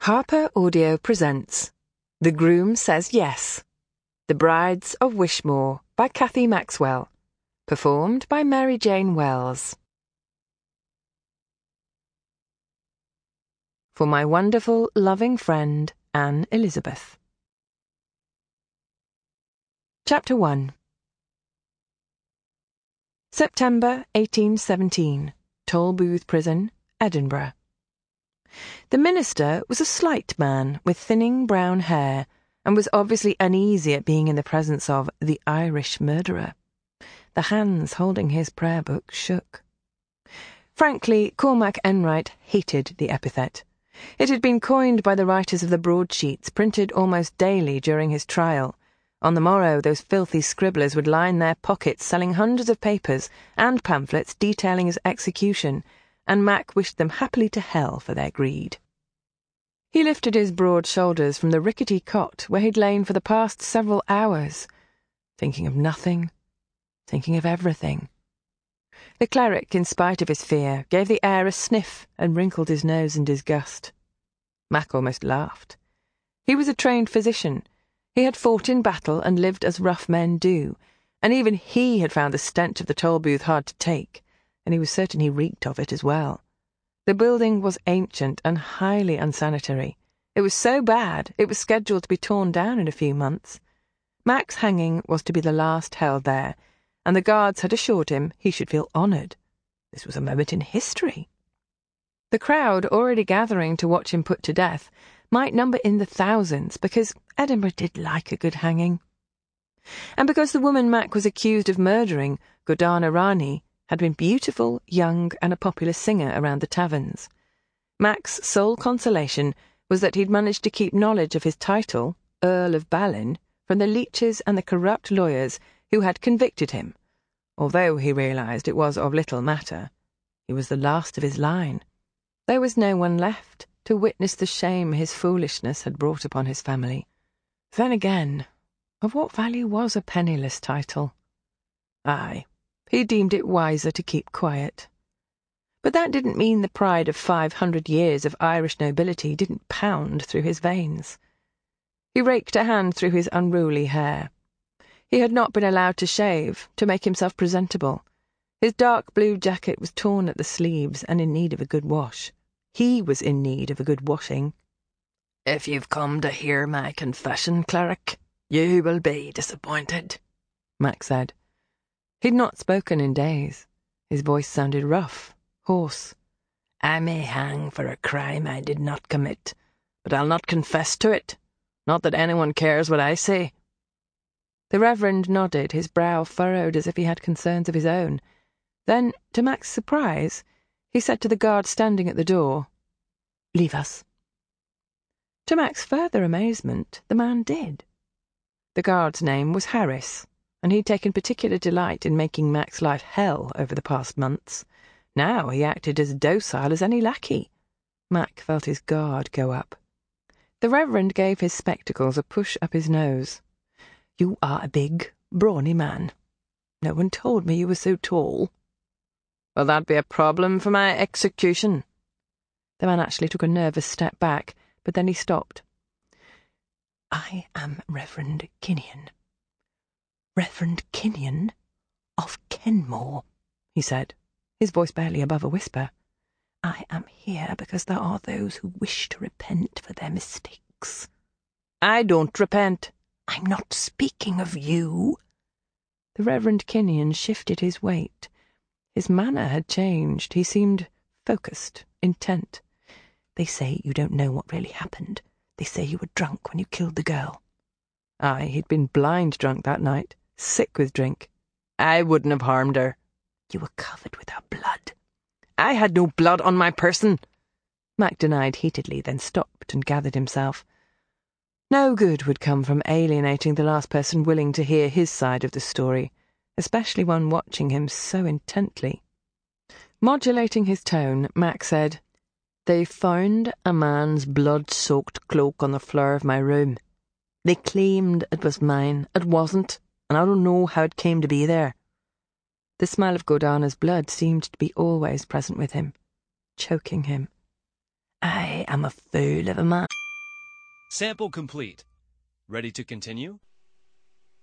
Harper Audio presents The Groom Says Yes, The Brides of Wishmore by Kathy Maxwell, performed by Mary Jane Wells. For my wonderful, loving friend, Anne Elizabeth. Chapter 1. September 1817, Tolbooth Prison, Edinburgh. The minister was a slight man with thinning brown hair, and was obviously uneasy at being in the presence of the Irish murderer. The hands holding his prayer book shook. Frankly, Cormac Enright hated the epithet. It had been coined by the writers of the broadsheets printed almost daily during his trial. On the morrow, those filthy scribblers would line their pockets selling hundreds of papers and pamphlets detailing his execution, and Mac wished them happily to hell for their greed. He lifted his broad shoulders from the rickety cot where he'd lain for the past several hours, thinking of nothing, thinking of everything. The cleric, in spite of his fear, gave the air a sniff and wrinkled his nose in disgust. Mac almost laughed. He was a trained physician. He had fought in battle and lived as rough men do, and even he had found the stench of the Tolbooth hard to take, and he was certain he reeked of it as well. The building was ancient and highly unsanitary. It was so bad it was scheduled to be torn down in a few months. Mac's hanging was to be the last held there, and the guards had assured him he should feel honoured. This was a moment in history. The crowd already gathering to watch him put to death might number in the thousands, because Edinburgh did like a good hanging. And because the woman Mac was accused of murdering, Gordana Rani, had been beautiful, young, and a popular singer around the taverns. Mac's sole consolation was that he'd managed to keep knowledge of his title, Earl of Balin, from the leeches and the corrupt lawyers who had convicted him, although he realised it was of little matter. He was the last of his line. There was no one left to witness the shame his foolishness had brought upon his family. Then again, of what value was a penniless title? Aye, he deemed it wiser to keep quiet. But that didn't mean the pride of 500 years of Irish nobility didn't pound through his veins. He raked a hand through his unruly hair. He had not been allowed to shave, to make himself presentable. His dark blue jacket was torn at the sleeves and in need of a good wash. He was in need of a good washing. "If you've come to hear my confession, cleric, you will be disappointed," Mac said. He'd not spoken in days. His voice sounded rough, hoarse. "I may hang for a crime I did not commit, but I'll not confess to it. Not that anyone cares what I say." The Reverend nodded, his brow furrowed as if he had concerns of his own. Then, to Mac's surprise, he said to the guard standing at the door, "Leave us." To Mac's further amazement, the man did. The guard's name was Harris, and he'd taken particular delight in making Mac's life hell over the past months. Now he acted as docile as any lackey. Mac felt his guard go up. The Reverend gave his spectacles a push up his nose. "You are a big, brawny man. No one told me you were so tall." "Will that be a problem for my execution?" The man actually took a nervous step back, but then he stopped. "I am Reverend Kinnion. Reverend Kinnion of Kenmore," he said, his voice barely above a whisper. "I am here because there are those who wish to repent for their mistakes." "I don't repent." "I'm not speaking of you." The Reverend Kinnion shifted his weight. His manner had changed. He seemed focused, intent. "They say you don't know what really happened. They say you were drunk when you killed the girl." Aye, he'd been blind drunk that night, sick with drink. "I wouldn't have harmed her." "You were covered with her blood." "I had no blood on my person." Mac denied heatedly, then stopped and gathered himself. No good would come from alienating the last person willing to hear his side of the story, especially one watching him so intently. Modulating his tone, Mac said, "They found a man's blood-soaked cloak on the floor of my room. They claimed it was mine. It wasn't, and I don't know how it came to be there." The smell of Gordana's blood seemed to be always present with him, choking him. I am a fool of a man. Sample complete. Ready to continue?